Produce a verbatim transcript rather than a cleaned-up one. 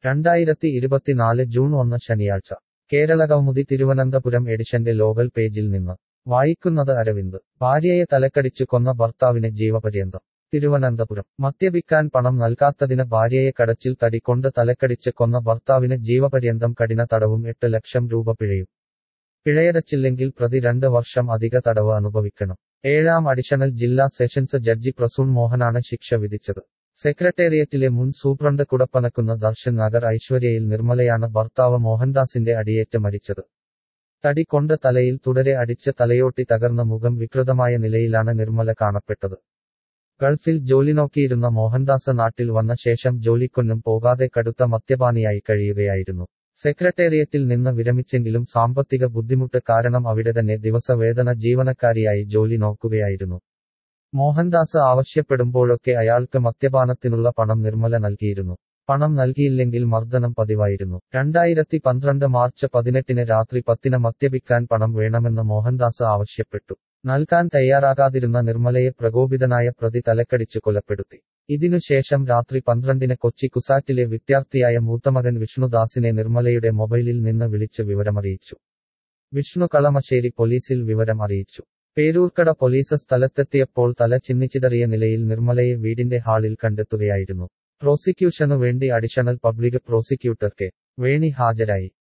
രണ്ടായിരത്തി ഇരുപത്തിനാല് ജൂൺ ഒന്ന് ശനിയാഴ്ച കേരളകൗമുദി തിരുവനന്തപുരം എഡിഷന്റെ ലോകൽ പേജിൽ നിന്ന് വായിക്കുന്നത് അരവിന്ദ്. ഭാര്യയെ തലക്കടിച്ചു കൊന്ന ഭർത്താവിന് ജീവപര്യന്തം. തിരുവനന്തപുരം മദ്യപിക്കാൻ പണം നൽകാത്തതിന് ഭാര്യയെ കടച്ചിൽ തടി കൊണ്ട് തലക്കടിച്ച് കൊന്ന ഭർത്താവിന് ജീവപര്യന്തം കഠിന തടവും എട്ട് ലക്ഷം രൂപ പിഴയും. പിഴയടച്ചില്ലെങ്കിൽ പ്രതി രണ്ട് വർഷം അധിക തടവ് അനുഭവിക്കണം. ഏഴാം അഡീഷണൽ ജില്ലാ സെഷൻസ് ജഡ്ജി പ്രസൂൺ മോഹനാണ് ശിക്ഷ വിധിച്ചത്. സെക്രട്ടേറിയറ്റിലെ മുൻ സൂപ്രണ്ട് കുടപ്പനക്കുന്ന ദർശൻ നഗർ ഐശ്വര്യയിൽ നിർമ്മലയാണ് ഭർത്താവ് മോഹൻദാസിന്റെ അടിയേറ്റ് മരിച്ചത്. തടി കൊണ്ട് തലയിൽ തുടരെ അടിച്ച് തലയോട്ടി തകർന്ന മുഖം വികൃതമായ നിലയിലാണ് നിർമ്മല കാണപ്പെട്ടത്. ഗൾഫിൽ ജോലി നോക്കിയിരുന്ന മോഹൻദാസ് നാട്ടിൽ വന്ന ശേഷം ജോലിക്കൊന്നും പോകാതെ കടുത്ത മദ്യപാനിയായി കഴിയുകയായിരുന്നു. സെക്രട്ടേറിയറ്റിൽ നിന്ന് വിരമിച്ചെങ്കിലും സാമ്പത്തിക ബുദ്ധിമുട്ട് കാരണം അവിടെ തന്നെ ദിവസവേതന ജീവനക്കാരിയായി ജോലി നോക്കുകയായിരുന്നു. മോഹൻദാസ് ആവശ്യപ്പെടുമ്പോഴൊക്കെ അയാൾക്ക് മദ്യപാനത്തിനുള്ള പണം നിർമ്മല നൽകിയിരുന്നു. പണം നൽകിയില്ലെങ്കിൽ മർദ്ദനം പതിവായിരുന്നു. രണ്ടായിരത്തി പന്ത്രണ്ട് മാർച്ച് പതിനെട്ടിന് രാത്രി പത്തിന് മദ്യപിക്കാൻ പണം വേണമെന്ന് മോഹൻദാസ് ആവശ്യപ്പെട്ടു. നൽകാൻ തയ്യാറാകാതിരുന്ന നിർമ്മലയെ പ്രകോപിതനായ പ്രതി തലക്കടിച്ചു കൊലപ്പെടുത്തി. ഇതിനുശേഷം രാത്രി പന്ത്രണ്ടിന് കൊച്ചി കുസാറ്റിലെ വിദ്യാർത്ഥിയായ മൂത്തമകൻ വിഷ്ണുദാസിനെ നിർമ്മലയുടെ മൊബൈലിൽ നിന്ന് വിളിച്ച് വിവരമറിയിച്ചു. വിഷ്ണു കളമശ്ശേരി പോലീസിൽ വിവരം അറിയിച്ചു. പേരൂർക്കട പോലീസ് സ്ഥലത്തെത്തിയപ്പോൾ തല ചിന്നിച്ചിതറിയ നിലയിൽ നിർമ്മലയെ വീടിന്റെ ഹാളിൽ കണ്ടെത്തുകയായിരുന്നു. പ്രോസിക്യൂഷനു വേണ്ടി additional public prosecutor K Veni ഹാജരായി.